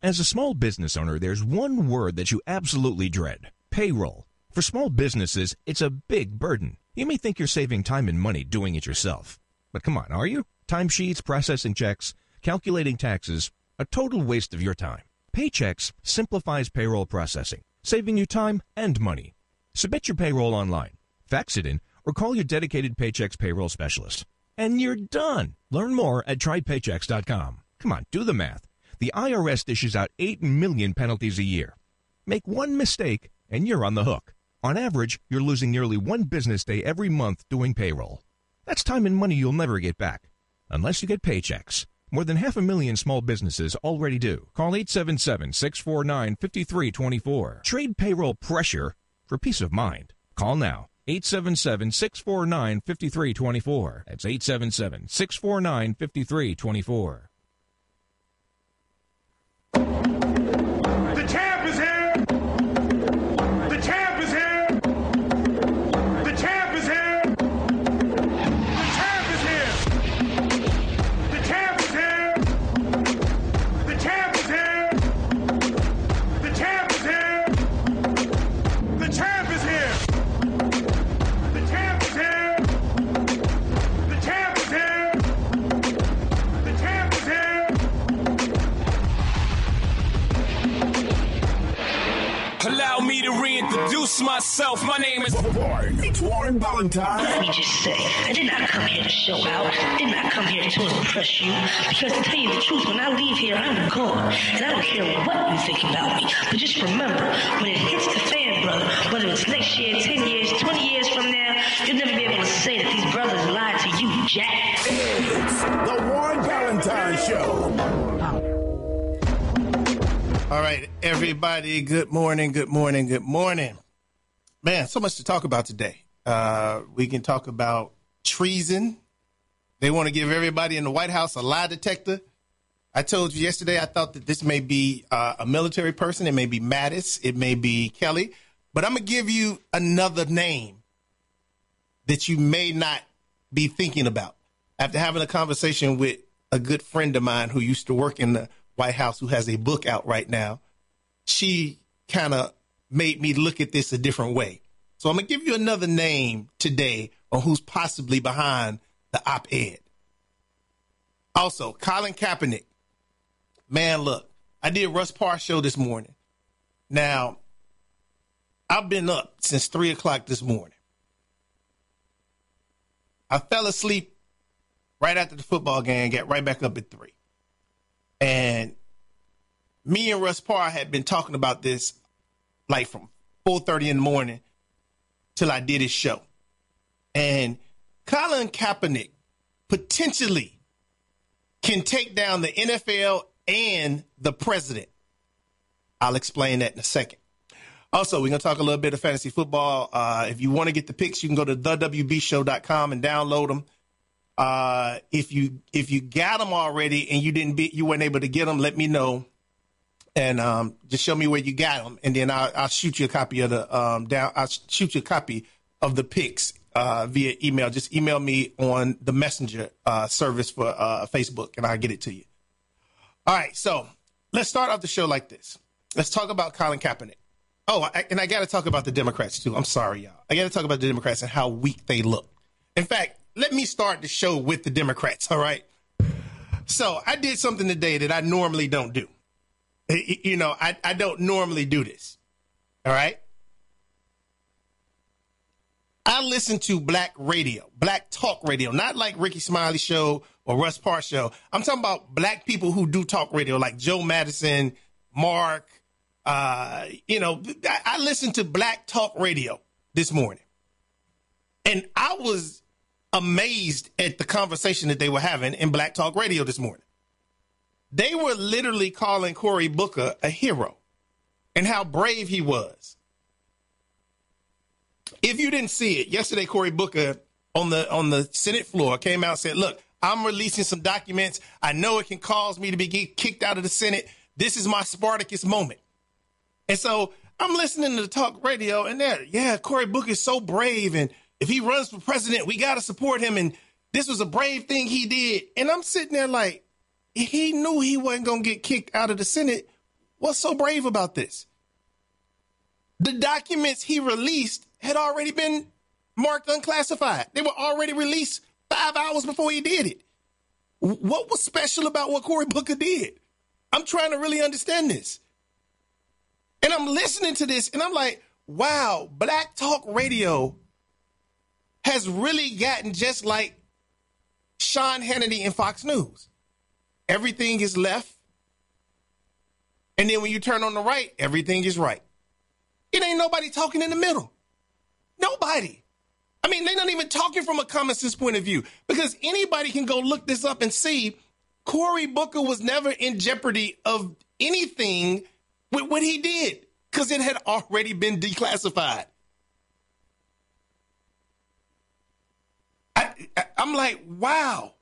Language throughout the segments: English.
As a small business owner, there's one word that you absolutely dread: payroll. For small businesses, it's a big burden. You may think you're saving time and money doing it yourself. But come on, are you? Timesheets, processing checks, calculating taxes, a total waste of your time. Paychex simplifies payroll processing, saving you time and money. Submit your payroll online, fax it in, or call your dedicated Paychex payroll specialist. And you're done. Learn more at trypaychex.com. Come on, do the math. The IRS dishes out 8 million penalties a year. Make one mistake, and you're on the hook. On average, you're losing nearly one business day every month doing payroll. That's time and money you'll never get back, unless you get Paychex. More than 500,000 small businesses already do. Call 877-649-5324. Trade payroll pressure for peace of mind. Call now. 877-649-5324. That's 877-649-5324. The champ is here! The champ is here! The champ is here! The champ is here! The champ is here! The champ is here! The champ is here! The champ is here! The champ is here! The champ is here! The champ is here! Allow me to reintroduce myself. My name is Warren Valentine. Let me just say, I did not come here to show out. I did not come here to impress you. Because to tell you the truth, when I leave here, I'm gone. And I don't care what you think about me. But just remember, when it hits the fan, brother, whether it's next year, 10 years, 20 years from now, you'll never be able to say that these brothers lied to you, Jack. It's the Warren Valentine Show. All right, everybody, good morning, good morning, good morning. Man, so much to talk about today. We can talk about treason. They want to give everybody in the White House a lie detector. I told you yesterday I thought that this may be a military person. It may be Mattis. It may be Kelly. But I'm going to give you another name that you may not be thinking about. After having a conversation with a good friend of mine who used to work in the White House, who has a book out right now, she kind of made me look at this a different way. So I'm going to give you another name today on who's possibly behind the op-ed. Also, Colin Kaepernick. Man, look, I did Russ Parr show this morning. Now, I've been up since 3 o'clock this morning. I fell asleep right after the football game, got right back up at 3. And me and Russ Parr had been talking about this like from 4:30 in the morning till I did his show. And Colin Kaepernick potentially can take down the NFL and the president. I'll explain that in a second. Also, we're going to talk a little bit of fantasy football. If you want to get the picks, you can go to thewbshow.com and download them. If you got them already and you weren't able to get them, let me know, and just show me where you got them, and then I'll shoot you a copy of the I'll shoot you a copy of the picks via email. Just email me on the messenger service for Facebook, and I'll get it to you. All right, so let's start off the show like this. Let's talk about Colin Kaepernick. Oh, and I got to talk about the Democrats too. I'm sorry, y'all. I got to talk about the Democrats and how weak they look. In fact, let me start the show with the Democrats, all right? So I did something today that I normally don't do. You know, I don't normally do this, all right? I listen to black radio, black talk radio, not like Ricky Smiley show or Russ Parr show. I'm talking about black people who do talk radio, like Joe Madison, Mark. I listened to black talk radio this morning, and I was amazed at the conversation that they were having in black talk radio this morning. They were literally calling Cory Booker a hero and how brave he was. If you didn't see it, yesterday Cory Booker on the Senate floor came out and said, look, I'm releasing some documents. I know it can cause me to be kicked out of the Senate. This is my Spartacus moment. And so I'm listening to the talk radio, and Cory Booker is so brave, and if he runs for president, we got to support him, and this was a brave thing he did. And I'm sitting there like, he knew he wasn't going to get kicked out of the Senate. what's so brave about this? The documents he released had already been marked unclassified. They were already released 5 hours before he did it. What was special about what Cory Booker did? I'm trying to really understand this. And I'm listening to this, and I'm like, wow, Black Talk Radio has really gotten just like Sean Hannity and Fox News. Everything is left. And then when you turn on the right, everything is right. It ain't nobody talking in the middle. Nobody. I mean, they're not even talking from a common sense point of view, because anybody can go look this up and see Cory Booker was never in jeopardy of anything with what he did, because it had already been declassified. I'm like, wow.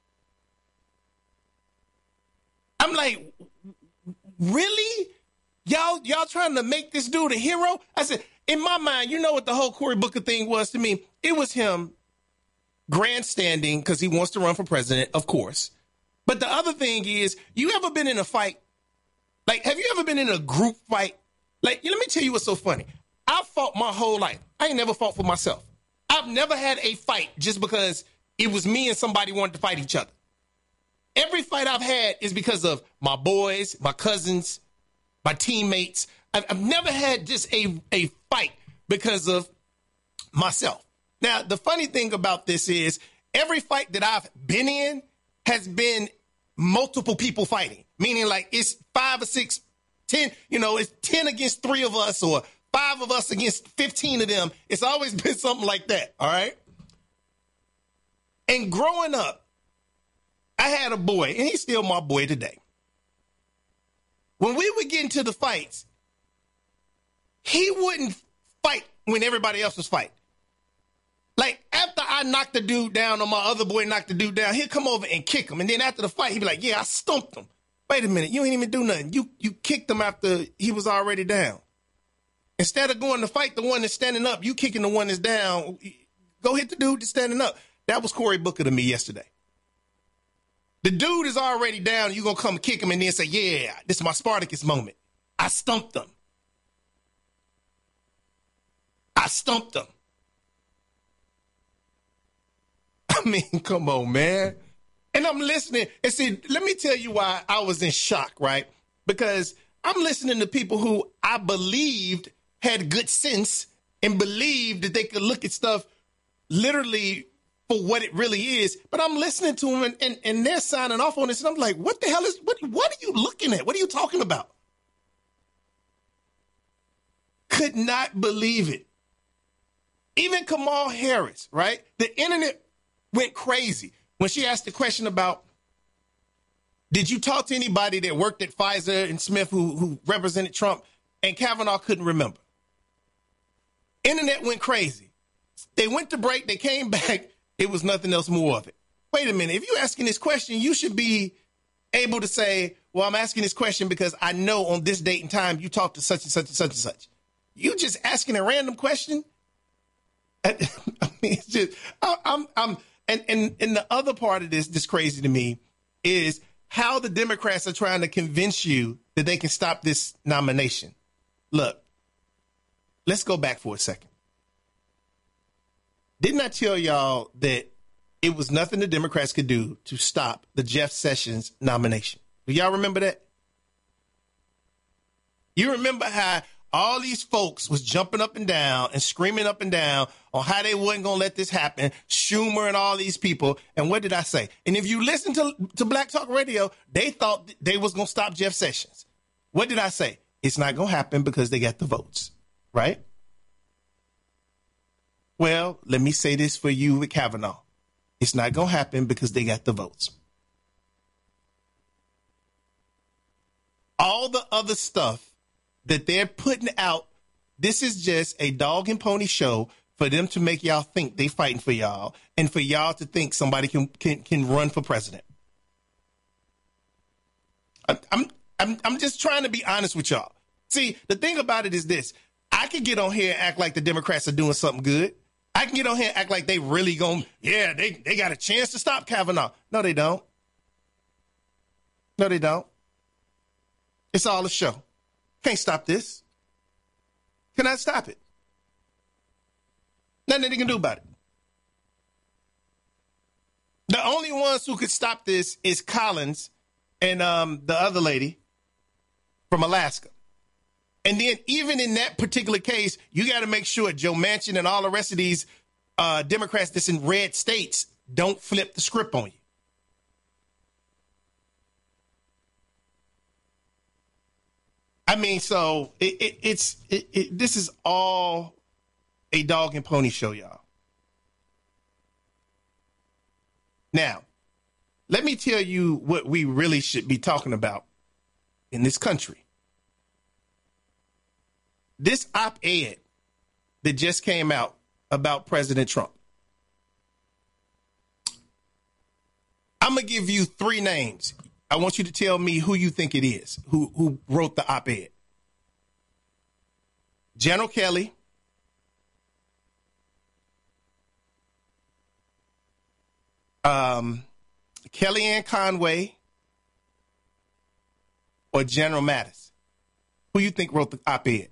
I'm like, really? Y'all trying to make this dude a hero? I said, in my mind, you know what the whole Cory Booker thing was to me? It was him grandstanding because he wants to run for president, of course. But the other thing is, you ever been in a fight? Like, have you ever been in a group fight? Like, let me tell you what's so funny. I fought my whole life. I ain't never fought for myself. I've never had a fight just because it was me and somebody wanted to fight each other. Every fight I've had is because of my boys, my cousins, my teammates. I've never had just a fight because of myself. Now, the funny thing about this is every fight that I've been in has been multiple people fighting, meaning like it's 5 or 6, 10, it's 10 against 3 of us or 5 of us against 15 of them. It's always been something like that. All right. And growing up, I had a boy, and he's still my boy today. When we would get into the fights, he wouldn't fight when everybody else was fighting. Like, after I knocked the dude down or my other boy knocked the dude down, he'd come over and kick him. And then after the fight, he'd be like, yeah, I stumped him. Wait a minute, you ain't even do nothing. You kicked him after he was already down. Instead of going to fight the one that's standing up, you kicking the one that's down. Go hit the dude that's standing up. That was Cory Booker to me yesterday. The dude is already down. You're going to come kick him and then say, yeah, this is my Spartacus moment. I stumped him. I mean, come on, man. And I'm listening. And see, let me tell you why I was in shock, right? Because I'm listening to people who I believed had good sense and believed that they could look at stuff literally for what it really is. But I'm listening to them and they're signing off on this. And I'm like, what the hell what are you looking at? What are you talking about? Could not believe it. Even Kamala Harris, right? The internet went crazy when she asked the question about, did you talk to anybody that worked at Pfizer and Smith who represented Trump? And Kavanaugh couldn't remember. Internet went crazy. They went to break. They came back. It was nothing else more of it. Wait a minute. If you're asking this question, you should be able to say, well, I'm asking this question because I know on this date and time you talked to such and such and such and such. You just asking a random question? I mean, it's just, and the other part of this crazy to me is how the Democrats are trying to convince you that they can stop this nomination. Look, let's go back for a second. Didn't I tell y'all that it was nothing the Democrats could do to stop the Jeff Sessions nomination? Do y'all remember that? You remember how all these folks was jumping up and down and screaming up and down on how they wasn't going to let this happen, Schumer and all these people. And what did I say? And if you listen to Black Talk Radio, they thought they was going to stop Jeff Sessions. What did I say? It's not going to happen because they got the votes, right? Well, let me say this for you with Kavanaugh. It's not going to happen because they got the votes. All the other stuff that they're putting out, this is just a dog and pony show for them to make y'all think they fighting for y'all and for y'all to think somebody can run for president. I'm just trying to be honest with y'all. See, the thing about it is this. I can get on here and act like the Democrats are doing something good. I can get on here and act like they really they got a chance to stop Kavanaugh. No, they don't. No, they don't. It's all a show. Can't stop this. Cannot stop it. Nothing that they can do about it. The only ones who could stop this is Collins and the other lady from Alaska. And then even in that particular case, you got to make sure Joe Manchin and all the rest of these Democrats that's in red states don't flip the script on you. I mean, so this is all a dog and pony show, y'all. Now, let me tell you what we really should be talking about in this country. This op-ed that just came out about President Trump. I'm going to give you 3 names. I want you to tell me who you think it is, who wrote the op-ed. General Kelly, Kellyanne Conway, or General Mattis? Who you think wrote the op-ed?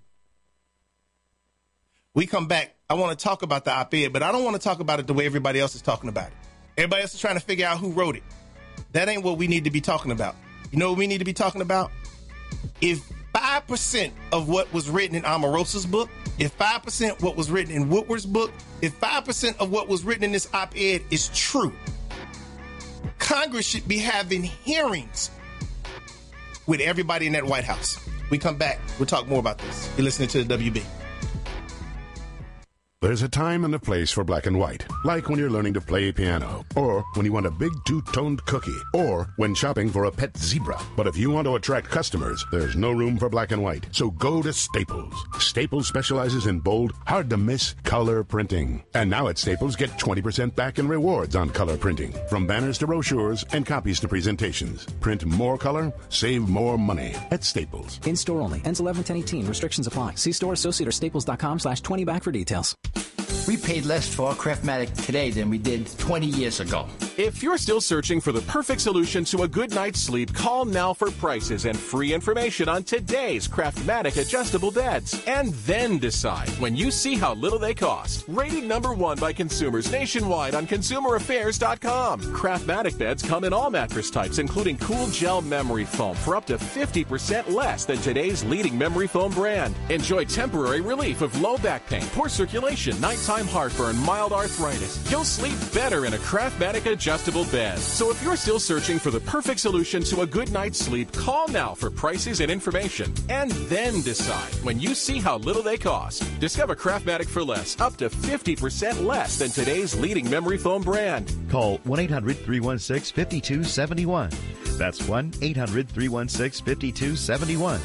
We come back. I want to talk about the op-ed, but I don't want to talk about it the way everybody else is talking about it. Everybody else is trying to figure out who wrote it. That ain't what we need to be talking about. You know what we need to be talking about? If 5% of what was written in Omarosa's book, if 5% what was written in Woodward's book, if 5% of what was written in this op-ed is true, Congress should be having hearings with everybody in that White House. We come back. We'll talk more about this. You're listening to the WB. There's a time and a place for black and white, like when you're learning to play piano, or when you want a big two-toned cookie, or when shopping for a pet zebra. But if you want to attract customers, there's no room for black and white. So go to Staples. Staples specializes in bold, hard-to-miss color printing. And now at Staples, get 20% back in rewards on color printing. From banners to brochures and copies to presentations. Print more color, save more money at Staples. In-store only. Ends 11/10/18. Restrictions apply. See store associate or staples.com/20back for details. We paid less for our Craftmatic today than we did 20 years ago. If you're still searching for the perfect solution to a good night's sleep, call now for prices and free information on today's Craftmatic adjustable beds. And then decide when you see how little they cost. Rated #1 by consumers nationwide on ConsumerAffairs.com. Craftmatic beds come in all mattress types, including cool gel memory foam for up to 50% less than today's leading memory foam brand. Enjoy temporary relief of low back pain, poor circulation, nighttime heartburn, mild arthritis. You'll sleep better in a Craftmatic adjustable bed. So if you're still searching for the perfect solution to a good night's sleep, call now for prices and information. And then decide when you see how little they cost. Discover Craftmatic for less, up to 50% less than today's leading memory foam brand. Call 1-800-316-5271. That's 1-800-316-5271.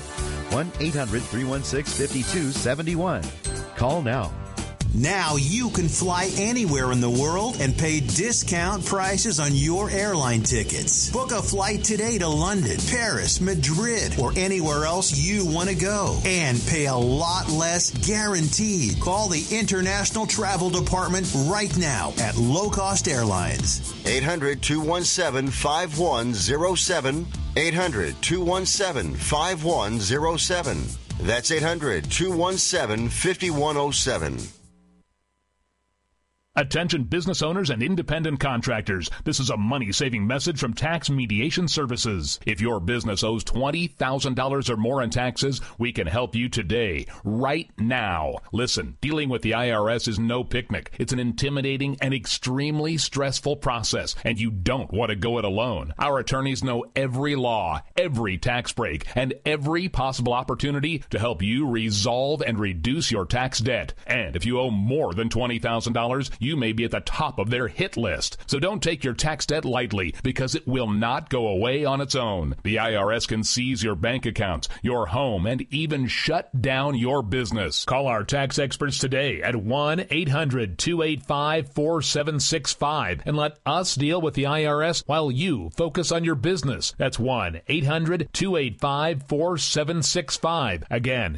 1-800-316-5271. Call now. Now you can fly anywhere in the world and pay discount prices on your airline tickets. Book a flight today to London, Paris, Madrid, or anywhere else you want to go. And pay a lot less guaranteed. Call the International Travel Department right now at Low Cost Airlines. 800-217-5107. 800-217-5107. That's 800-217-5107. Attention business owners and independent contractors. This is a money-saving message from Tax Mediation Services. If your business owes $20,000 or more in taxes, we can help you today, right now. Listen, dealing with the IRS is no picnic. It's an intimidating and extremely stressful process, and you don't want to go it alone. Our attorneys know every law, every tax break, and every possible opportunity to help you resolve and reduce your tax debt. And if you owe more than $20,000, you may be at the top of their hit list. So don't take your tax debt lightly, because it will not go away on its own. The IRS can seize your bank accounts, your home, and even shut down your business. Call our tax experts today at 1-800-285-4765 and let us deal with the IRS while you focus on your business. That's 1-800-285-4765. Again,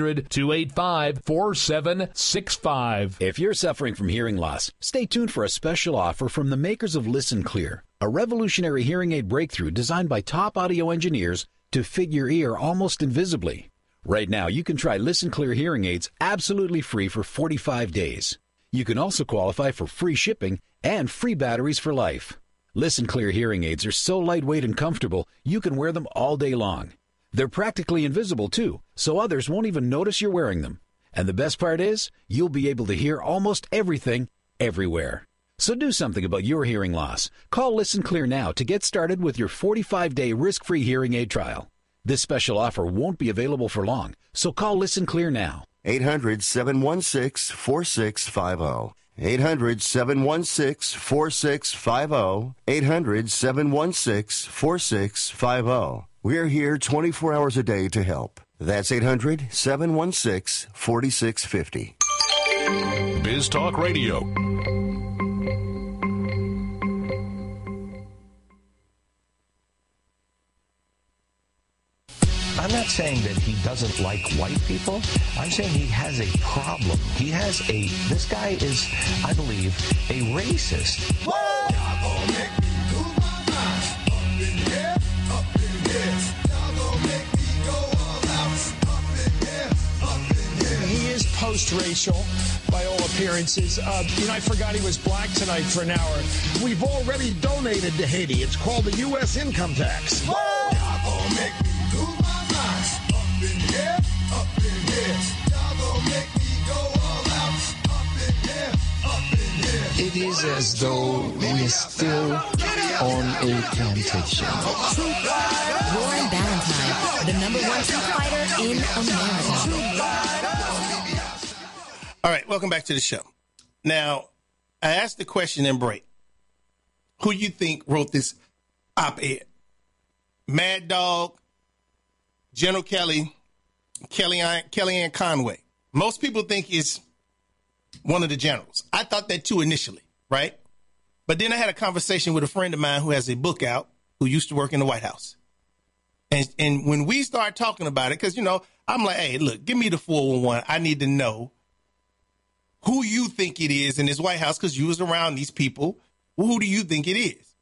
800-285-4765. If you're suffering from hearing loss, stay tuned for a special offer from the makers of Listen Clear, a revolutionary hearing aid breakthrough designed by top audio engineers to fit your ear almost invisibly. Right now, you can try Listen Clear hearing aids absolutely free for 45 days. You can also qualify for free shipping and free batteries for life. Listen Clear hearing aids are so lightweight and comfortable, you can wear them all day long. They're practically invisible, too, so others won't even notice you're wearing them. And the best part is, you'll be able to hear almost everything, everywhere. So do something about your hearing loss. Call Listen Clear now to get started with your 45-day risk-free hearing aid trial. This special offer won't be available for long, so call Listen Clear now. 800-716-4650. 800-716-4650. 800-716-4650. We're here 24 hours a day to help. That's 800-716-4650. Biz Talk Radio. I'm not saying that he doesn't like white people. I'm saying he has a problem. This guy is, I believe, a racist. He is post-racial by all appearances. I forgot he was black tonight for an hour. We've already donated to Haiti. It's called the U.S. income tax. It is as though we're still on a plantation. Lauren Valentine, the #1 truth fighter in America. All right, welcome back to the show. Now, I asked the question in break. Who you think wrote this op-ed? Mad Dog, General Kelly, Kellyanne Conway. Most people think it's one of the generals. I thought that too initially, right? But then I had a conversation with a friend of mine who has a book out, who used to work in the White House. And when we start talking about it, because, I'm like, hey, look, give me the 411. I need to know who you think it is in this White House, because you was around these people. Well, who do you think it is?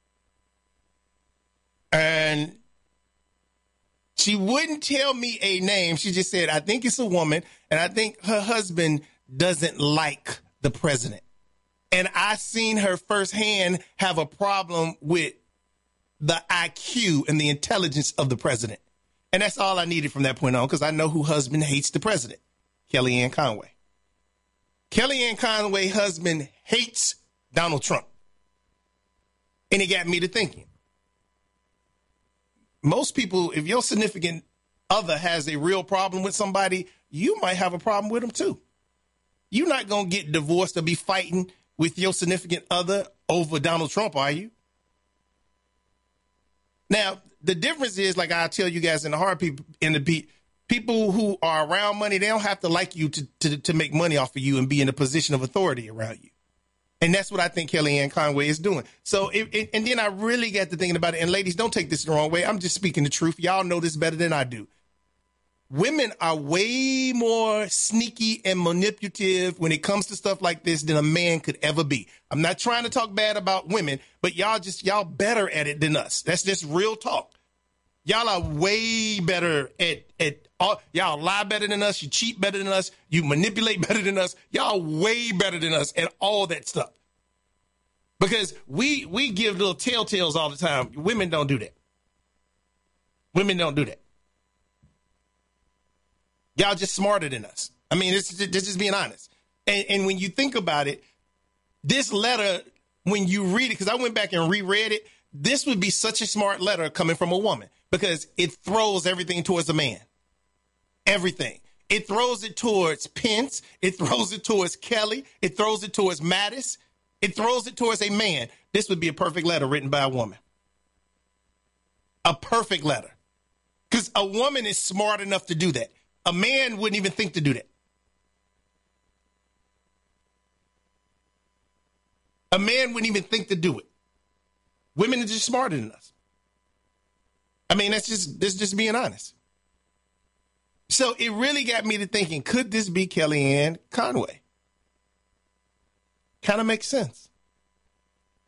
And she wouldn't tell me a name. She just said, I think it's a woman, and I think her husband doesn't like the president. And I seen her firsthand have a problem with the IQ and the intelligence of the president. And that's all I needed from that point on, because I know who husband hates the president, Kellyanne Conway. Kellyanne Conway's husband hates Donald Trump. And it got me to thinking. Most people, if your significant other has a real problem with somebody, you might have a problem with them too. You're not going to get divorced or be fighting with your significant other over Donald Trump, are you? Now, the difference is, like I tell you guys in the hard people, in the beat, people who are around money, they don't have to like you to make money off of you and be in a position of authority around you. And that's what I think Kellyanne Conway is doing. So, and then I really got to thinking about it. And ladies, don't take this the wrong way. I'm just speaking the truth. Y'all know this better than I do. Women are way more sneaky and manipulative when it comes to stuff like this than a man could ever be. I'm not trying to talk bad about women, but y'all better at it than us. That's just real talk. Y'all are way better at y'all lie better than us. You cheat better than us. You manipulate better than us. Y'all way better than us at all that stuff. Because we give little telltales all the time. Women don't do that. Women don't do that. Y'all just smarter than us. I mean, this is just being honest. And when you think about it, this letter, when you read it, because I went back and reread it, this would be such a smart letter coming from a woman, because it throws everything towards a man. Everything. It throws it towards Pence. It throws it towards Kelly. It throws it towards Mattis. It throws it towards a man. This would be a perfect letter written by a woman. A perfect letter. Because a woman is smart enough to do that. A man wouldn't even think to do that. A man wouldn't even think to do it. Women are just smarter than us. I mean, that's just being honest. So it really got me to thinking, could this be Kellyanne Conway? Kind of makes sense.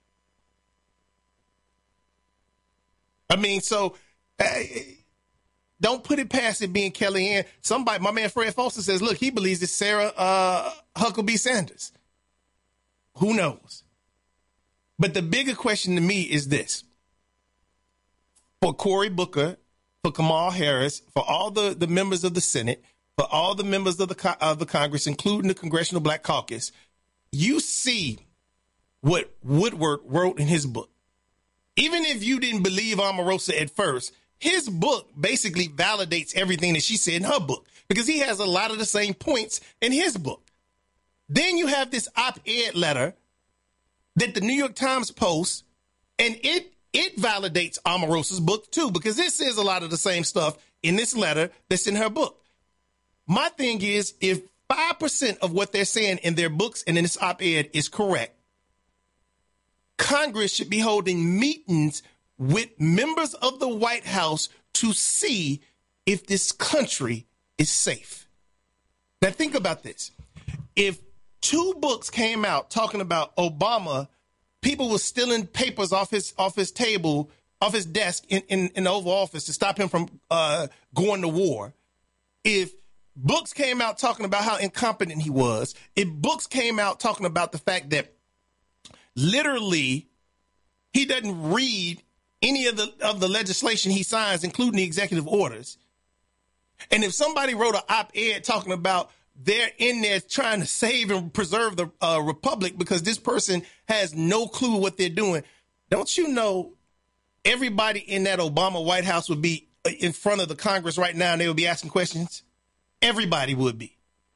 I mean, so don't put it past it being Kellyanne. Somebody, my man Fred Foster says, look, he believes it's Sarah Huckabee Sanders. Who knows? But the bigger question to me is this. For Cory Booker, for Kamala Harris, for all the members of the Senate, for all the members of the Congress, including the Congressional Black Caucus, you see what Woodward wrote in his book. Even if you didn't believe Omarosa at first, his book basically validates everything that she said in her book because he has a lot of the same points in his book. Then you have this op-ed letter that the New York Times posts, and it validates Omarosa's book too because it says a lot of the same stuff in this letter that's in her book. My thing is, if 5% of what they're saying in their books and in this op-ed is correct, Congress should be holding meetings with members of the White House to see if this country is safe. Now think about this. If 2 books came out talking about Obama, people were stealing papers off his table, off his desk in the Oval Office to stop him from going to war. If books came out talking about how incompetent he was, if books came out talking about the fact that literally he doesn't read any of the legislation he signs, including the executive orders, and if somebody wrote an op-ed talking about they're in there trying to save and preserve the republic because this person has no clue what they're doing, don't you know everybody in that Obama White House would be in front of the Congress right now and they would be asking questions? Everybody would be.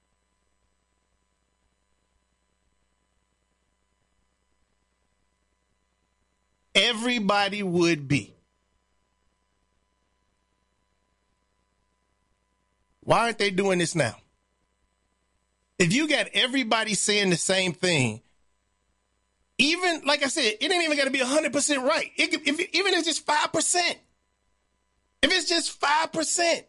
Everybody would be. Why aren't they doing this now? If you got everybody saying the same thing, even, like I said, it ain't even got to be 100% right. Even if it's just 5%. If it's just 5%.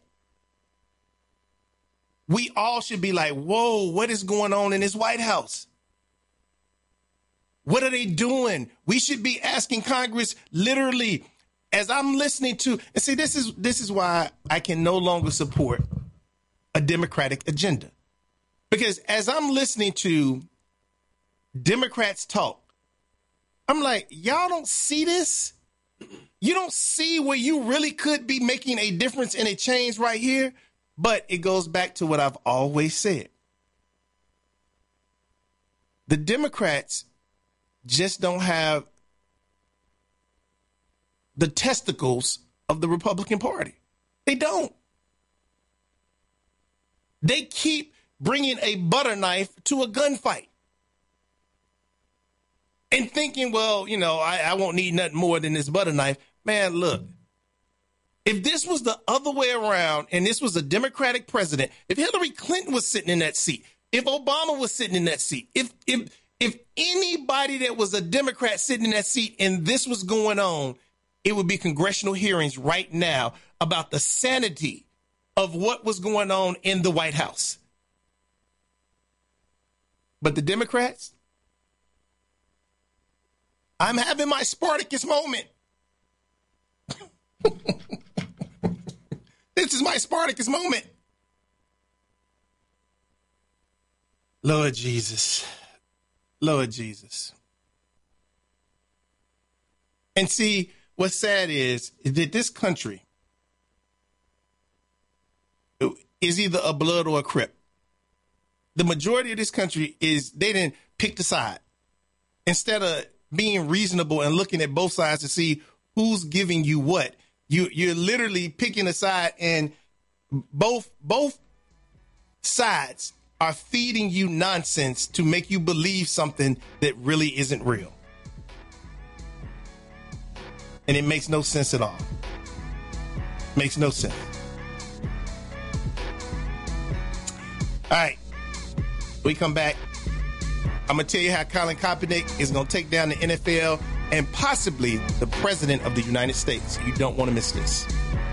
We all should be like, whoa, what is going on in this White House? What are they doing? We should be asking Congress literally, as I'm listening to, and see, this is why I can no longer support a Democratic agenda. Because as I'm listening to Democrats talk, I'm like, y'all don't see this? You don't see where you really could be making a difference and a change right here? But it goes back to what I've always said. The Democrats just don't have the testicles of the Republican Party. They don't. They keep bringing a butter knife to a gunfight and thinking, well, you know, I won't need nothing more than this butter knife. Man, look. If this was the other way around and this was a Democratic president, if Hillary Clinton was sitting in that seat, if Obama was sitting in that seat, if anybody that was a Democrat sitting in that seat and this was going on, it would be congressional hearings right now about the sanity of what was going on in the White House. But the Democrats, I'm having my Spartacus moment. This is my Spartacus moment. Lord Jesus. Lord Jesus. And see, what's sad is that this country is either a blood or a crip. The majority of this country they didn't pick the side. Instead of being reasonable and looking at both sides to see who's giving you what, you're literally picking a side, and both sides are feeding you nonsense to make you believe something that really isn't real. And it makes no sense at all. Makes no sense. All right. We come back. I'm going to tell you how Colin Kaepernick is going to take down the NFL and possibly the president of the United States. You don't want to miss this.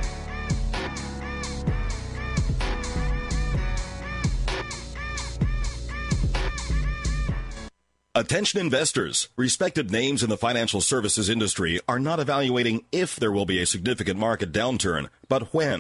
Attention investors. Respected names in the financial services industry are not evaluating if there will be a significant market downturn, but when.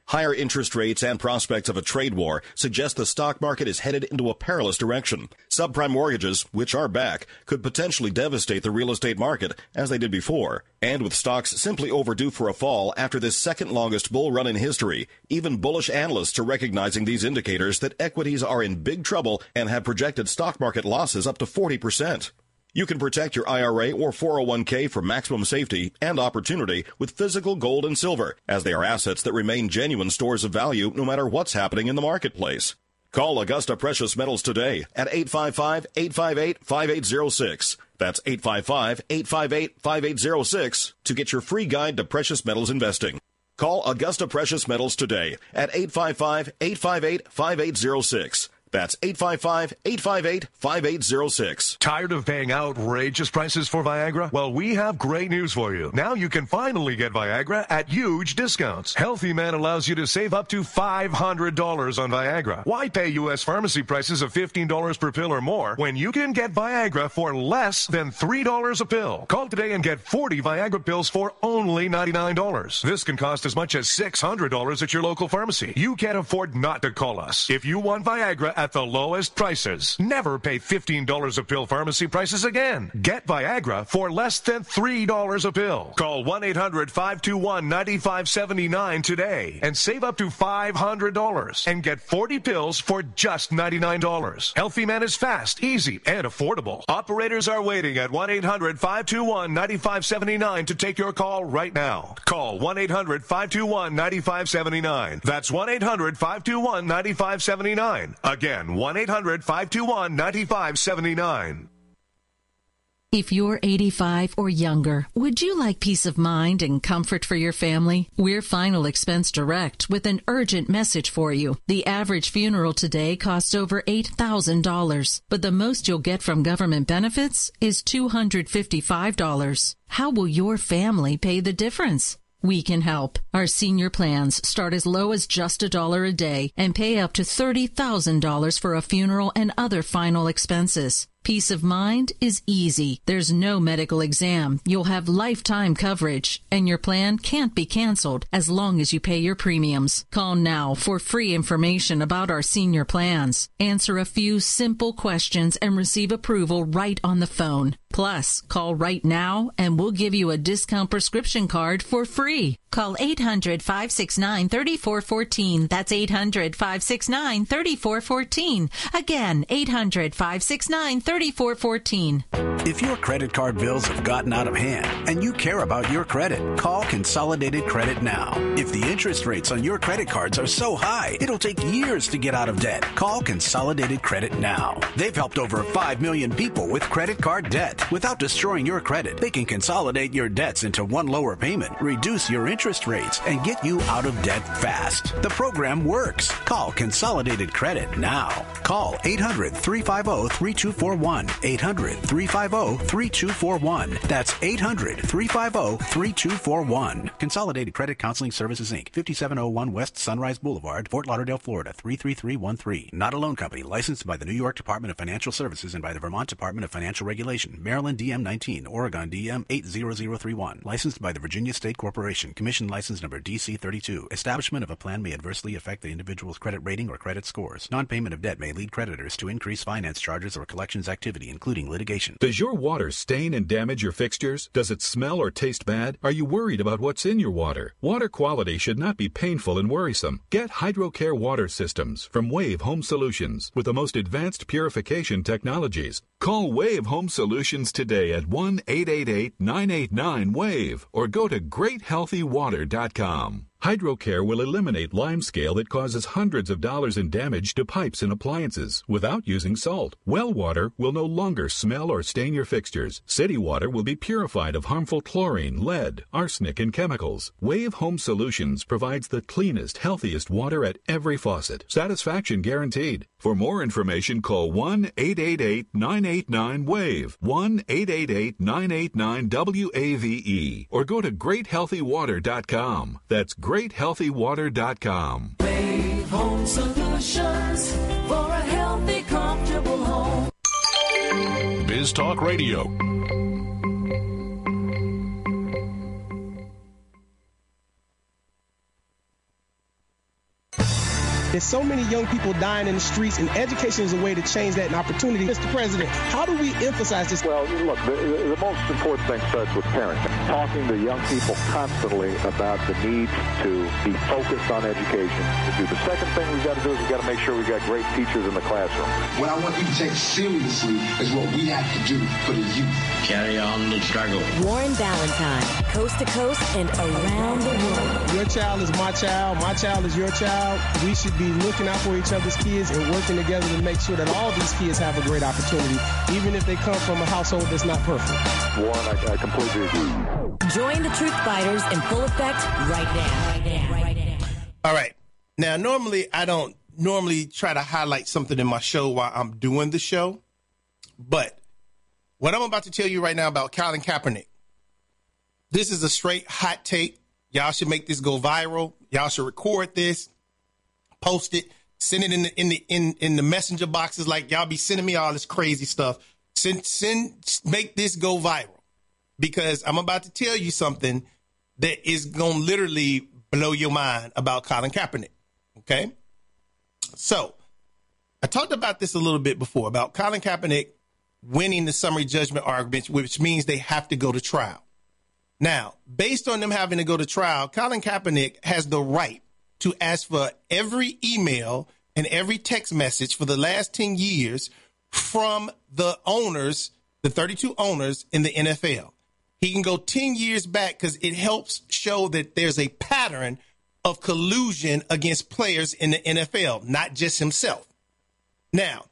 Higher interest rates and prospects of a trade war suggest the stock market is headed into a perilous direction. Subprime mortgages, which are back, could potentially devastate the real estate market as they did before. And with stocks simply overdue for a fall after this second longest bull run in history, even bullish analysts are recognizing these indicators that equities are in big trouble and have projected stock market losses up to 40%. You can protect your IRA or 401k for maximum safety and opportunity with physical gold and silver, as they are assets that remain genuine stores of value no matter what's happening in the marketplace. Call Augusta Precious Metals today at 855-858-5806. That's 855-858-5806 to get your free guide to precious metals investing. Call Augusta Precious Metals today at 855-858-5806. That's 855-858-5806. Tired of paying outrageous prices for Viagra? Well, we have great news for you. Now you can finally get Viagra at huge discounts. Healthy Man allows you to save up to $500 on Viagra. Why pay U.S. pharmacy prices of $15 per pill or more when you can get Viagra for less than $3 a pill? Call today and get 40 Viagra pills for only $99. This can cost as much as $600 at your local pharmacy. You can't afford not to call us. If you want Viagra at the lowest prices, never pay $15 a pill pharmacy prices again. Get Viagra for less than $3 a pill. Call 1-800-521-9579 today and save up to $500 and get 40 pills for just $99. Healthy Man is fast, easy, and affordable. Operators are waiting at 1-800-521-9579 to take your call right now. Call 1-800-521-9579. That's 1-800-521-9579. Again, 1-800-521-9579. If you're 85 or younger, would you like peace of mind and comfort for your family? We're Final Expense Direct with an urgent message for you. The average funeral today costs over $8,000, but the most you'll get from government benefits is $255. How will your family pay the difference? We can help. Our senior plans start as low as just $1 a day and pay up to $30,000 for a funeral and other final expenses. Peace of mind is easy. There's no medical exam. You'll have lifetime coverage, and your plan can't be canceled as long as you pay your premiums. Call now for free information about our senior plans. Answer a few simple questions and receive approval right on the phone. Plus, call right now and we'll give you a discount prescription card for free. Call 800-569-3414. That's 800-569-3414. Again, 800-569-3414. If your credit card bills have gotten out of hand and you care about your credit, call Consolidated Credit now. If the interest rates on your credit cards are so high, it'll take years to get out of debt. Call Consolidated Credit now. They've helped over 5 million people with credit card debt. Without destroying your credit, they can consolidate your debts into one lower payment, reduce your interest rates, and get you out of debt fast. The program works. Call Consolidated Credit now. Call 800-350-3241. 800-350-3241. That's 800-350-3241. Consolidated Credit Counseling Services, Inc., 5701 West Sunrise Boulevard, Fort Lauderdale, Florida, 33313. Not a loan company. Licensed by the New York Department of Financial Services and by the Vermont Department of Financial Regulation. Maryland DM 19, Oregon DM 80031. Licensed by the Virginia State Corporation. Commission license number DC 32. Establishment of a plan may adversely affect the individual's credit rating or credit scores. Non-payment of debt may lead creditors to increase finance charges or collections activity, including litigation. Does your water stain and damage your fixtures? Does it smell or taste bad? Are you worried about what's in your water? Water quality should not be painful and worrisome. Get HydroCare water systems from Wave Home Solutions with the most advanced purification technologies. Call Wave Home Solutions today at 1-888-989-WAVE or go to GreatHealthyWater.com. HydroCare will eliminate limescale that causes hundreds of dollars in damage to pipes and appliances without using salt. Well water will no longer smell or stain your fixtures. City water will be purified of harmful chlorine, lead, arsenic, and chemicals. Wave Home Solutions provides the cleanest, healthiest water at every faucet. Satisfaction guaranteed. For more information, call 1-888-989-WAVE, 1-888-989-WAVE, or go to GreatHealthyWater.com. That's GreatHealthyWater.com. Wave Home Solutions for a healthy, comfortable home. Biz Talk Radio. There's so many young people dying in the streets, and education is a way to change that and opportunity. Mr. President, how do we emphasize this? Well, look, the most important thing starts with parents. Talking to young people constantly about the need to be focused on education. The second thing we've got to do is we've got to make sure we've got great teachers in the classroom. What I want you to take seriously is what we have to do for the youth. Carry on the struggle. Warren Ballantyne, coast to coast and around the world. Your child is my child is your child. We should be looking out for each other's kids and working together to make sure that all these kids have a great opportunity, even if they come from a household that's not perfect. Warren, I completely agree. Join the Truth Fighters in full effect right now. All right. Now, I don't normally try to highlight something in my show while I'm doing the show, but what I'm about to tell you right now about Colin Kaepernick, this is a straight hot take. Y'all should make this go viral. Y'all should record this, post it, send it in the messenger boxes like y'all be sending me all this crazy stuff. Make this go viral, because I'm about to tell you something that is going to literally blow your mind about Colin Kaepernick. Okay? So, I talked about this a little bit before about Colin Kaepernick winning the summary judgment argument, which means they have to go to trial. Now, based on them having to go to trial, Colin Kaepernick has the right to ask for every email and every text message for the last 10 years from the owners, the 32 owners in the NFL. He can go 10 years back because it helps show that there's a pattern of collusion against players in the NFL, not just himself. Now,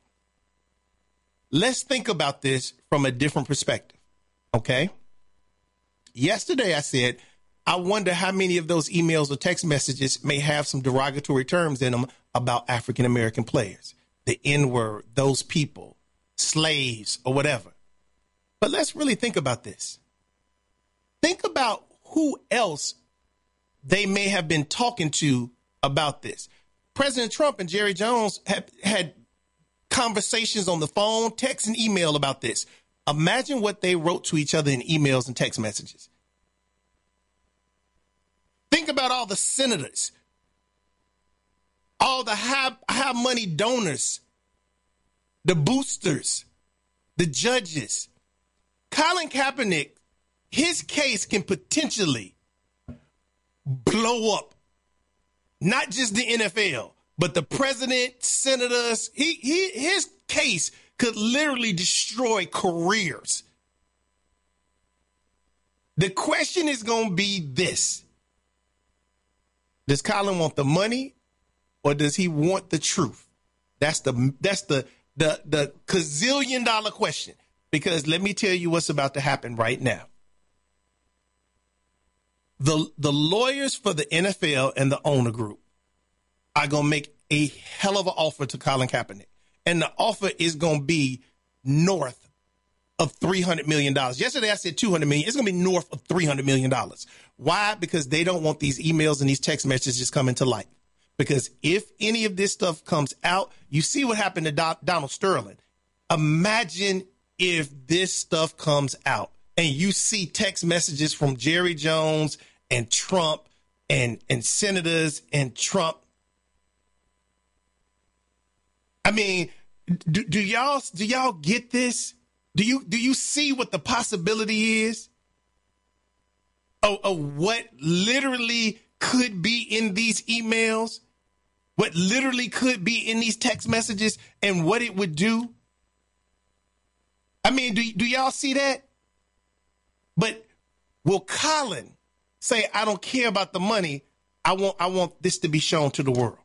let's think about this from a different perspective, okay? Yesterday I said, I wonder how many of those emails or text messages may have some derogatory terms in them about African-American players, the N-word, those people, slaves, or whatever. But let's really think about this. Think about who else they may have been talking to about this. President Trump and Jerry Jones had conversations on the phone, text, and email about this. Imagine what they wrote to each other in emails and text messages. Think about all the senators, all the high money donors, the boosters, the judges. Colin Kaepernick, his case can potentially blow up not just the NFL, but the president, senators. His case could literally destroy careers. The question is going to be this. Does Colin want the money or does he want the truth? That's the gazillion dollar question, because let me tell you what's about to happen right now. The lawyers for the NFL and the owner group are going to make a hell of an offer to Colin Kaepernick. And the offer is going to be north of $300 million. Yesterday I said $200 million. It's going to be north of $300 million. Why? Because they don't want these emails and these text messages coming to light. Because if any of this stuff comes out, you see what happened to Donald Sterling. Imagine if this stuff comes out and you see text messages from Jerry Jones and Trump and senators and Trump. I mean, do y'all get this? Do you see what the possibility is of what literally could be in these emails, what literally could be in these text messages, and what it would do? I mean, do y'all see that? But will Colin say, I don't care about the money, I want this to be shown to the world?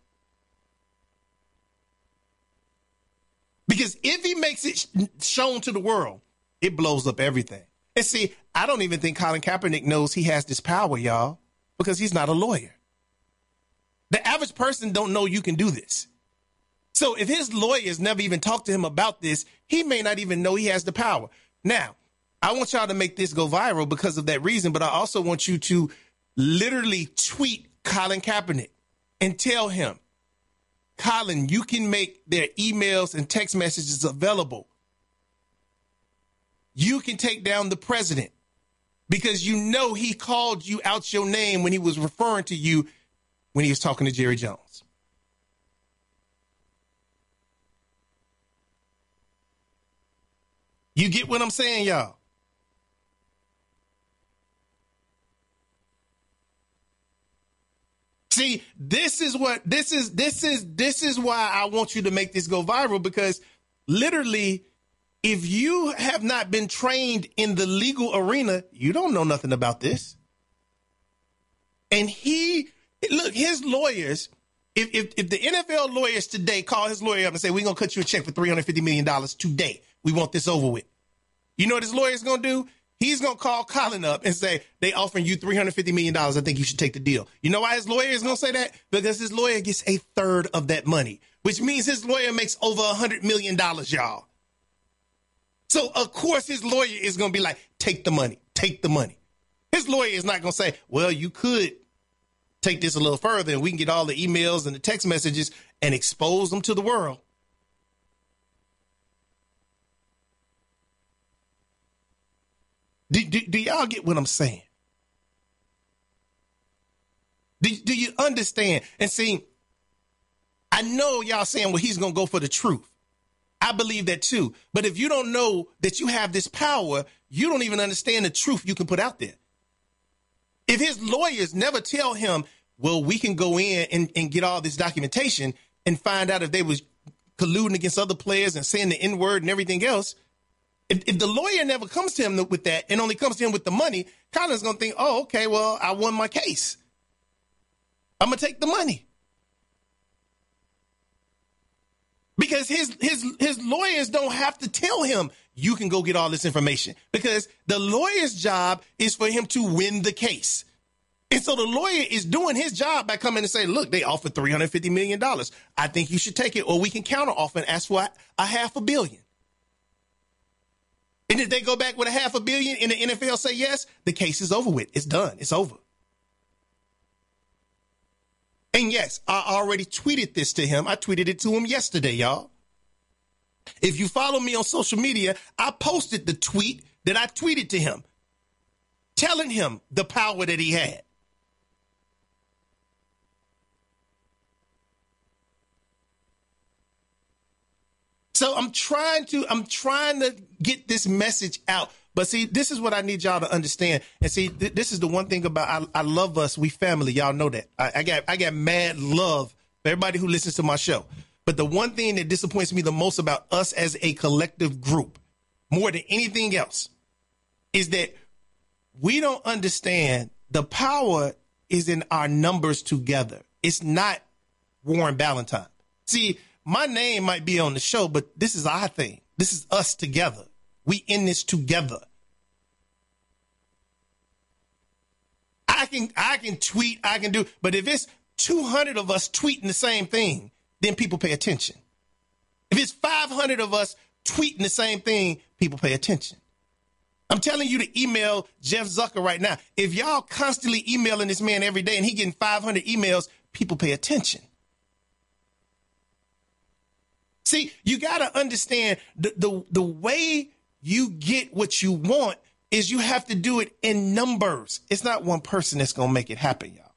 Because if he makes it shown to the world, it blows up everything. And see, I don't even think Colin Kaepernick knows he has this power, y'all, because he's not a lawyer. The average person don't know you can do this. So if his lawyers never even talked to him about this, he may not even know he has the power. Now, I want y'all to make this go viral because of that reason, but I also want you to literally tweet Colin Kaepernick and tell him, Colin, you can make their emails and text messages available. You can take down the president because you know he called you out your name when he was referring to you when he was talking to Jerry Jones. You get what I'm saying, y'all? See, this is why I want you to make this go viral, because literally, if you have not been trained in the legal arena, you don't know nothing about this. And his lawyers, if the NFL lawyers today call his lawyer up and say, we're going to cut you a check for $350 million today, we want this over with. You know what his lawyer's going to do? He's going to call Colin up and say, they offering you $350 million. I think you should take the deal. You know why his lawyer is going to say that? Because his lawyer gets a third of that money, which means his lawyer makes over $100 million, y'all. So, of course, his lawyer is going to be like, take the money, take the money. His lawyer is not going to say, well, you could take this a little further and we can get all the emails and the text messages and expose them to the world. Do y'all get what I'm saying? Do you understand? And see, I know y'all saying, well, he's going to go for the truth. I believe that too. But if you don't know that you have this power, you don't even understand the truth you can put out there. If his lawyers never tell him, well, we can go in and get all this documentation and find out if they was colluding against other players and saying the N-word and everything else, if the lawyer never comes to him with that and only comes to him with the money, Colin's going to think, oh, okay, well, I won my case. I'm going to take the money. Because his lawyers don't have to tell him, you can go get all this information. Because the lawyer's job is for him to win the case. And so the lawyer is doing his job by coming and saying, look, they offered $350 million. I think you should take it, or we can counter offer and ask for $500 million. And if they go back with $500 million and the NFL say yes, the case is over with. It's done. It's over. And yes, I already tweeted this to him. I tweeted it to him yesterday, y'all. If you follow me on social media, I posted the tweet that I tweeted to him, telling him the power that he had. So I'm trying to get this message out. But see, this is what I need y'all to understand. And see, this is the one thing about, I love us. We family. Y'all know that. I got mad love for everybody who listens to my show. But the one thing that disappoints me the most about us as a collective group, more than anything else, is that we don't understand the power is in our numbers together. It's not Warren Ballentine. See, my name might be on the show, but this is our thing. This is us together. We in this together. I can tweet, I can do, but if it's 200 of us tweeting the same thing, then people pay attention. If it's 500 of us tweeting the same thing, people pay attention. I'm telling you to email Jeff Zucker right now. If y'all constantly emailing this man every day and he getting 500 emails, people pay attention. See, you got to understand the way you get what you want is you have to do it in numbers. It's not one person that's going to make it happen, y'all.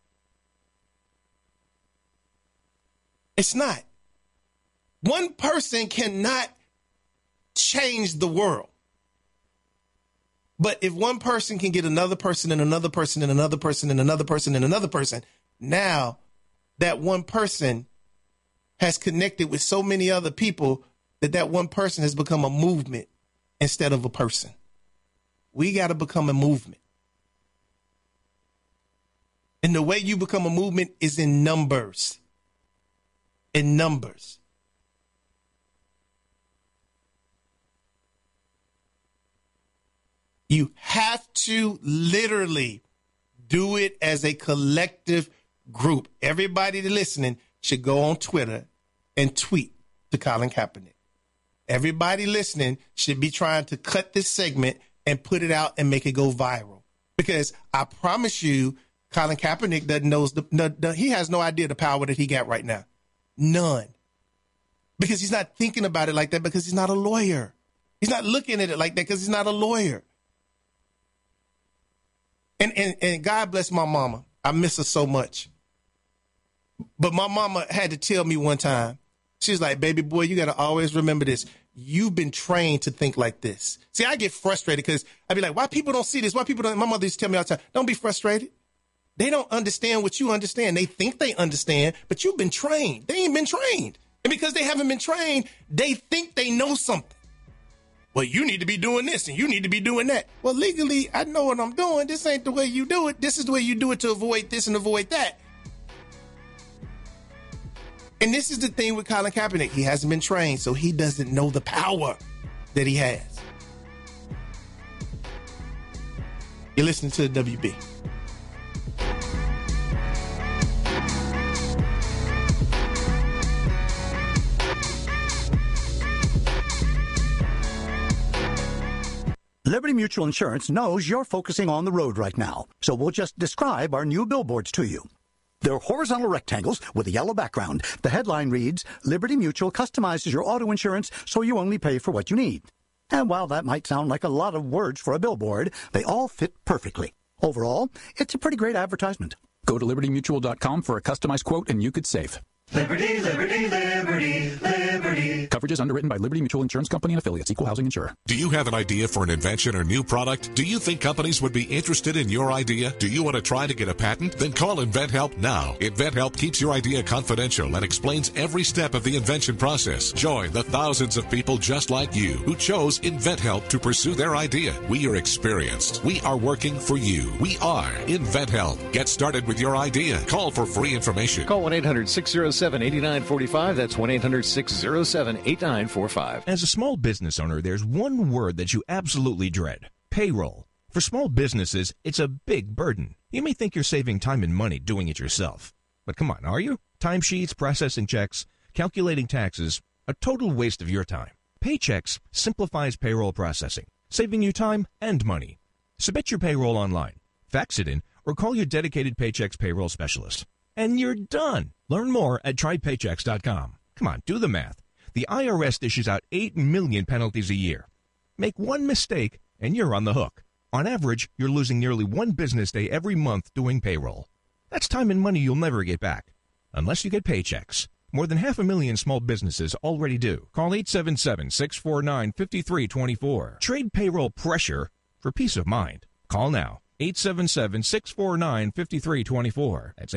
It's not. One person cannot change the world. But if one person can get another person and another person and another person and another person and another person, now that one person has connected with so many other people that one person has become a movement instead of a person. We got to become a movement. And the way you become a movement is in numbers. In numbers. You have to literally do it as a collective group. Everybody listening should go on Twitter and tweet to Colin Kaepernick. Everybody listening should be trying to cut this segment and put it out and make it go viral. Because I promise you, Colin Kaepernick doesn't know, he has no idea the power that he got right now. None. Because he's not thinking about it like that because he's not a lawyer. He's not looking at it like that because he's not a lawyer. And God bless my mama. I miss her so much. But my mama had to tell me one time, she's like, baby boy, you got to always remember this. you've been trained to think like this. See, I get frustrated because I'd be like, why people don't see this? Why people don't? My mother used to tell me all the time, don't be frustrated. They don't understand what you understand. They think they understand, but you've been trained. They ain't been trained. And because they haven't been trained, they think they know something. Well, you need to be doing this and you need to be doing that. Well, legally, I know what I'm doing. This ain't the way you do it. This is the way you do it to avoid this and avoid that. And this is the thing with Colin Kaepernick. He hasn't been trained, so he doesn't know the power that he has. You're listening to the WB. Liberty Mutual Insurance knows you're focusing on the road right now, so we'll just describe our new billboards to you. They're horizontal rectangles with a yellow background. The headline reads, Liberty Mutual customizes your auto insurance so you only pay for what you need. And while that might sound like a lot of words for a billboard, they all fit perfectly. Overall, it's a pretty great advertisement. Go to libertymutual.com for a customized quote and you could save. Liberty, liberty, liberty, liberty. Coverage is underwritten by Liberty Mutual Insurance Company and affiliates, equal housing insurer. Do you have an idea for an invention or new product? Do you think companies would be interested in your idea? Do you want to try to get a patent? Then call InventHelp now. InventHelp keeps your idea confidential and explains every step of the invention process. Join the thousands of people just like you who chose InventHelp to pursue their idea. We are experienced. We are working for you. We are InventHelp. Get started with your idea. Call for free information. Call 1-800-607-8945. That's 1-800-607-8945. As a small business owner, there's one word that you absolutely dread: payroll. For small businesses, it's a big burden. You may think you're saving time and money doing it yourself. But come on, are you? Timesheets, processing checks, calculating taxes, a total waste of your time. Paychex simplifies payroll processing, saving you time and money. Submit your payroll online, fax it in, or call your dedicated Paychex payroll specialist. And you're done. Learn more at trypaychex.com. Come on, do the math. The IRS dishes out 8 million penalties a year. Make one mistake, and you're on the hook. On average, you're losing nearly one business day every month doing payroll. That's time and money you'll never get back, unless you get Paychex. More than 500,000 small businesses already do. Call 877-649-5324. Trade payroll pressure for peace of mind. Call now. 877-649-5324. That's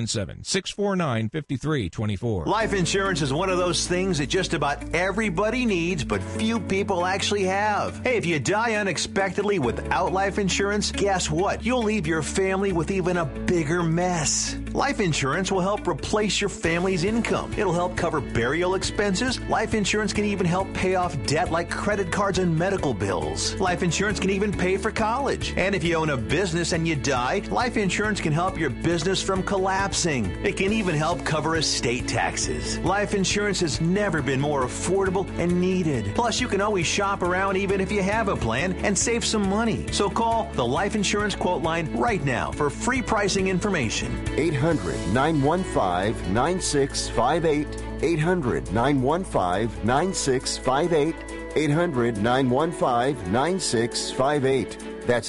877-649-5324. Life insurance is one of those things that just about everybody needs, but few people actually have. Hey, if you die unexpectedly without life insurance, guess what? You'll leave your family with even a bigger mess. Life insurance will help replace your family's income. It'll help cover burial expenses. Life insurance can even help pay off debt like credit cards and medical bills. Life insurance can even pay for college. And if you own a business and you die, life insurance can help your business from collapsing. It can even help cover estate taxes. Life insurance has never been more affordable and needed. Plus, you can always shop around even if you have a plan and save some money. So call the Life Insurance Quote Line right now for free pricing information. 800-915-9658. 800-915-9658. 800-915-9658. That's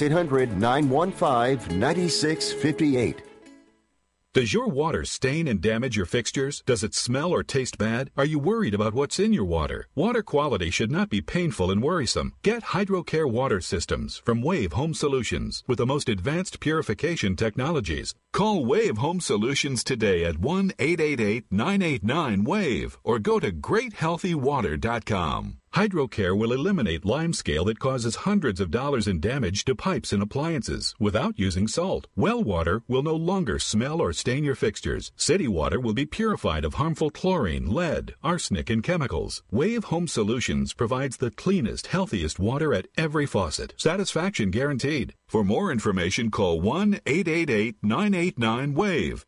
800-915-9658. Does your water stain and damage your fixtures? Does it smell or taste bad? Are you worried about what's in your water? Water quality should not be painful and worrisome. Get HydroCare water systems from Wave Home Solutions with the most advanced purification technologies. Call Wave Home Solutions today at 1-888-989-WAVE or go to GreatHealthyWater.com. HydroCare will eliminate limescale that causes hundreds of dollars in damage to pipes and appliances without using salt. Well water will no longer smell or stain your fixtures. City water will be purified of harmful chlorine, lead, arsenic, and chemicals. Wave Home Solutions provides the cleanest, healthiest water at every faucet. Satisfaction guaranteed. For more information, call 1-888-989-WAVE,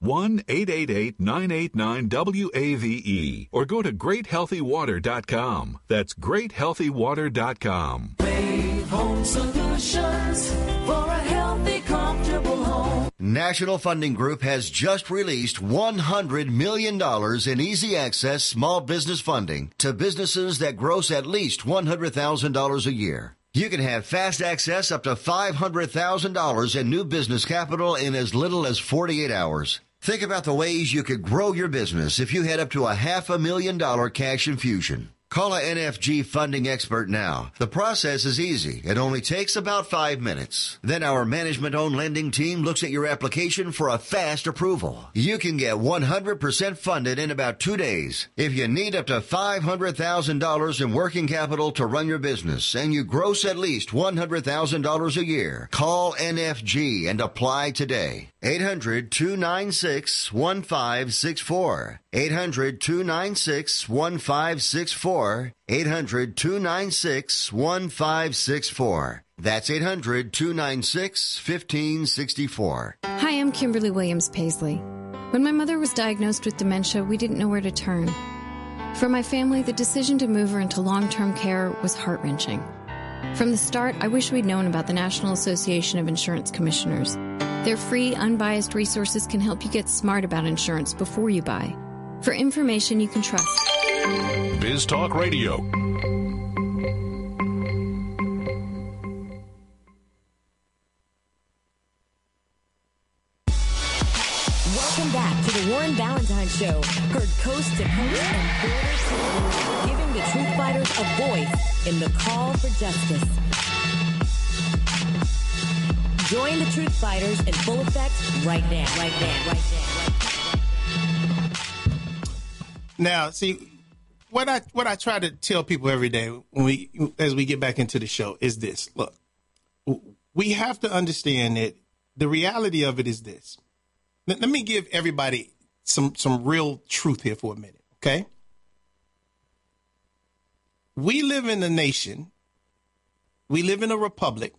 1-888-989-WAVE, or go to GreatHealthyWater.com. That's GreatHealthyWater.com. Wave Home Solutions for a healthy, comfortable home. National Funding Group has just released $100 million in easy access small business funding to businesses that gross at least $100,000 a year. You can have fast access up to $500,000 in new business capital in as little as 48 hours. Think about the ways you could grow your business if you had up to $500,000 cash infusion. Call a NFG funding expert now. The process is easy. It only takes about 5 minutes. Then our management-owned lending team looks at your application for a fast approval. You can get 100% funded in about 2 days. If you need up to $500,000 in working capital to run your business and you gross at least $100,000 a year, call NFG and apply today. 800-296-1564. 800-296-1564. 800-296-1564. That's 800-296-1564. Hi, I'm Kimberly Williams Paisley. When my mother was diagnosed with dementia, we didn't know where to turn. For my family, the decision to move her into long-term care was heart-wrenching. From the start, I wish we'd known about the National Association of Insurance Commissioners. Their free, unbiased resources can help you get smart about insurance before you buy. For information you can trust. Biz Talk Radio. Welcome back to the Warren Valentine Show. Heard coast to coast and border to border, giving the truth fighters a voice in the call for justice. Join the truth fighters in full effect right now. Now, see, what I try to tell people every day as we get back into the show is this. Look, we have to understand that the reality of it is this. Let me give everybody some real truth here for a minute, okay? We live in a nation, we live in a republic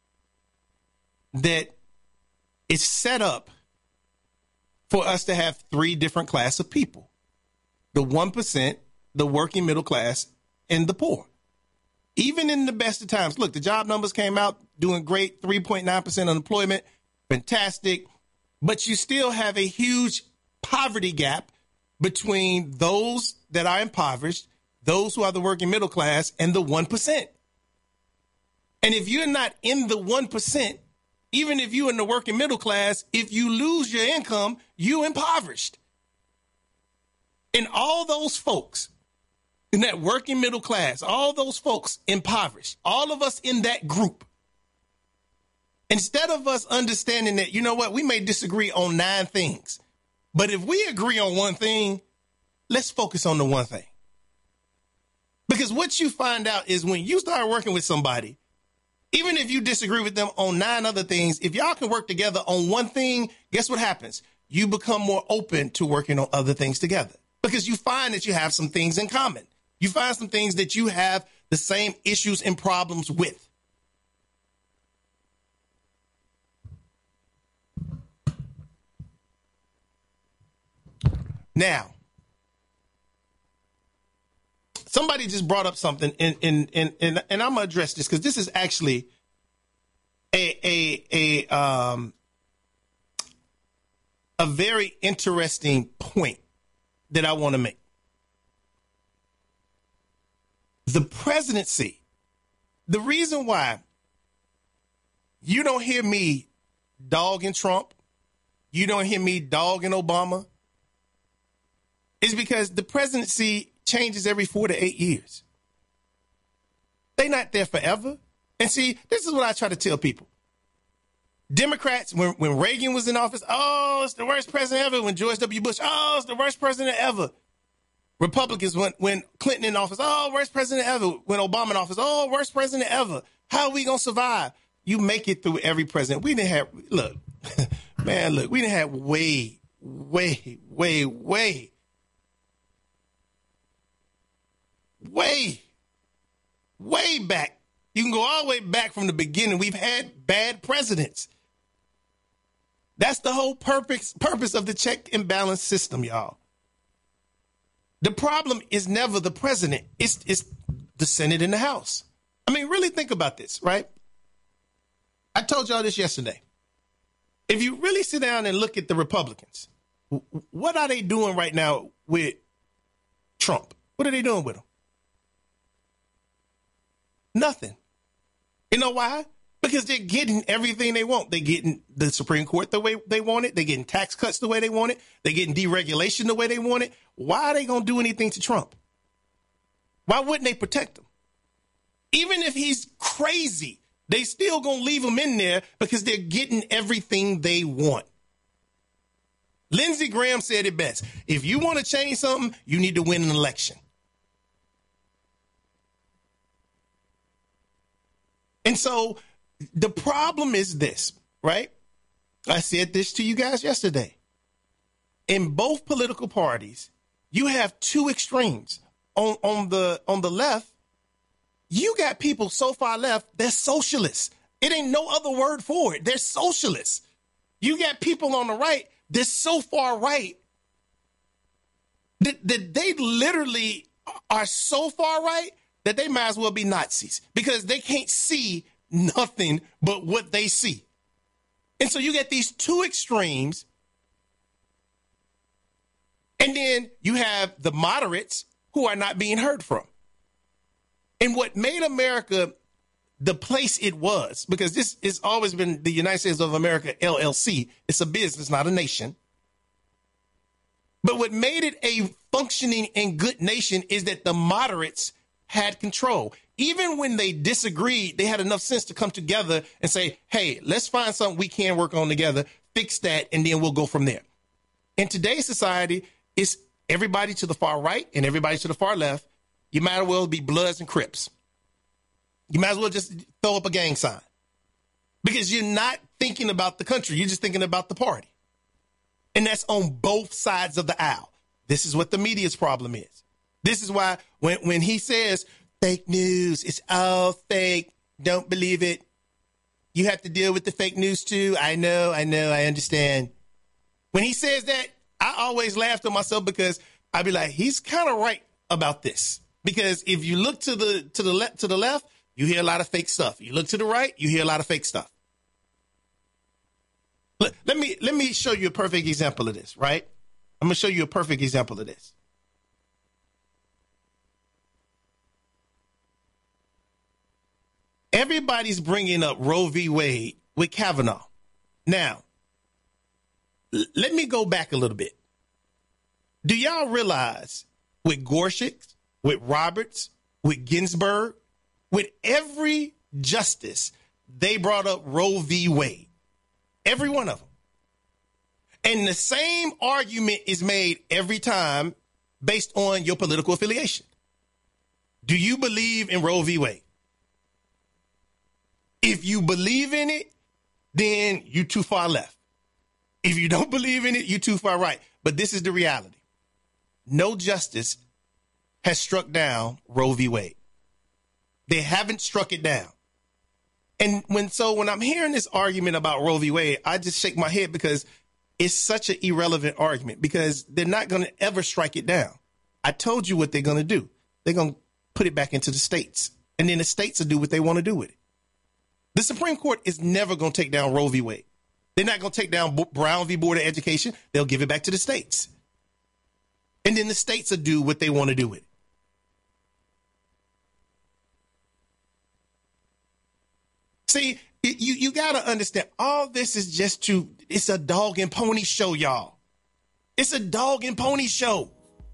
that is set up for us to have three different classes of people. The 1%, the working middle class, and the poor. Even in the best of times, look, the job numbers came out doing great, 3.9% unemployment, fantastic. But you still have a huge poverty gap between those that are impoverished, those who are the working middle class, and the 1%. And if you're not in the 1%, even if you're in the working middle class, if you lose your income, you're impoverished. And all those folks in that working middle class, all those folks impoverished, all of us in that group, instead of us understanding that, you know what, we may disagree on 9 things, but if we agree on one thing, let's focus on the one thing. Because what you find out is when you start working with somebody, even if you disagree with them on 9 other things, if y'all can work together on one thing, guess what happens? You become more open to working on other things together because you find that you have some things in common. You find some things that you have the same issues and problems with. Now, somebody just brought up something, and I'm gonna address this because this is actually a very interesting point that I want to make. The presidency, the reason why you don't hear me dogging Trump, you don't hear me dogging Obama, is because the presidency changes every 4 to 8 years. They're not there forever. And see, this is what I try to tell people. Democrats, when Reagan was in office, oh, it's the worst president ever. When George W. Bush, oh, it's the worst president ever. Republicans, when Clinton in office, oh, worst president ever. When Obama in office, oh, worst president ever. How are we going to survive? You make it through every president. We didn't have, look, man, look, we didn't have way back. You can go all the way back from the beginning. We've had bad presidents. That's the whole purpose of the check and balance system, y'all. The problem is never the president. It's the Senate and the House. I mean, really think about this, right? I told y'all this yesterday. If you really sit down and look at the Republicans, what are they doing right now with Trump? What are they doing with him? Nothing. You know why? Because they're getting everything they want. They're getting the Supreme Court the way they want it. They're getting tax cuts the way they want it. They're getting deregulation the way they want it. Why are they going to do anything to Trump? Why wouldn't they protect him? Even if he's crazy, they still going to leave him in there because they're getting everything they want. Lindsey Graham said it best. If you want to change something, you need to win an election. And so the problem is this, right? I said this to you guys yesterday. In both political parties, you have two extremes. On the left, you got people so far left, they're socialists. It ain't no other word for it. They're socialists. You got people on the right, they're so far right that they literally are so far right that they might as well be Nazis because they can't see nothing but what they see. And so you get these two extremes. And then you have the moderates who are not being heard from. And what made America the place it was, because this has always been the United States of America, LLC. It's a business, not a nation. But what made it a functioning and good nation is that the moderates had control. Even when they disagreed, they had enough sense to come together and say, hey, let's find something we can work on together, fix that, and then we'll go from there. In today's society, it's everybody to the far right and everybody to the far left. You might as well be Bloods and Crips. You might as well just throw up a gang sign because you're not thinking about the country. You're just thinking about the party. And that's on both sides of the aisle. This is what the media's problem is. This is why when he says fake news, it's all fake, don't believe it. You have to deal with the fake news too. I know, I understand. When he says that, I always laugh to myself because I'd be like, he's kind of right about this. Because if you look to the left, you hear a lot of fake stuff. You look to the right, you hear a lot of fake stuff. Let me show you a perfect example of this, right? I'm going to show you a perfect example of this. Everybody's bringing up Roe v. Wade with Kavanaugh. Now, let me go back a little bit. Do y'all realize with Gorsuch, with Roberts, with Ginsburg, with every justice, they brought up Roe v. Wade? Every one of them. And the same argument is made every time based on your political affiliation. Do you believe in Roe v. Wade? If you believe in it, then you too far left. If you don't believe in it, you too far right. But this is the reality. No justice has struck down Roe v. Wade. They haven't struck it down. And when I'm hearing this argument about Roe v. Wade, I just shake my head because it's such an irrelevant argument because they're not going to ever strike it down. I told you what they're going to do. They're going to put it back into the states, and then the states will do what they want to do with it. The Supreme Court is never going to take down Roe v. Wade. They're not going to take down Brown v. Board of Education. They'll give it back to the states. And then the states will do what they want to do with it. See, you got to understand, all this is just it's a dog and pony show, y'all. It's a dog and pony show.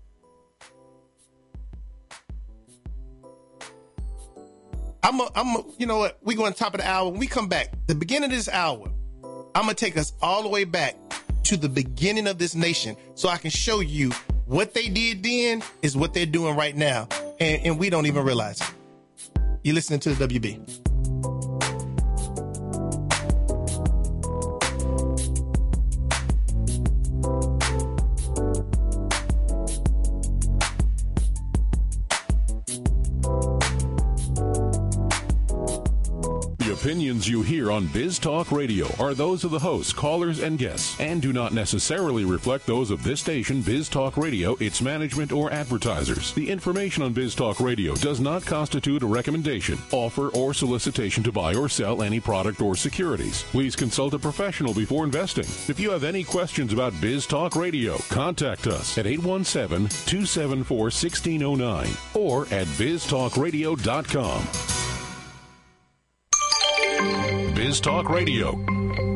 You know what? We go on top of the hour. When we come back, the beginning of this hour, I'm going to take us all the way back to the beginning of this nation so I can show you what they did then is what they're doing right now. And we don't even realize it. You're listening to the WB. Opinions you hear on Biz Talk Radio are those of the hosts, callers, and guests, and do not necessarily reflect those of this station, Biz Talk Radio, its management, or advertisers. The information on Biz Talk Radio does not constitute a recommendation, offer, or solicitation to buy or sell any product or securities. Please consult a professional before investing. If you have any questions about Biz Talk Radio, contact us at 817-274-1609 or at biztalkradio.com. Biz Talk Radio.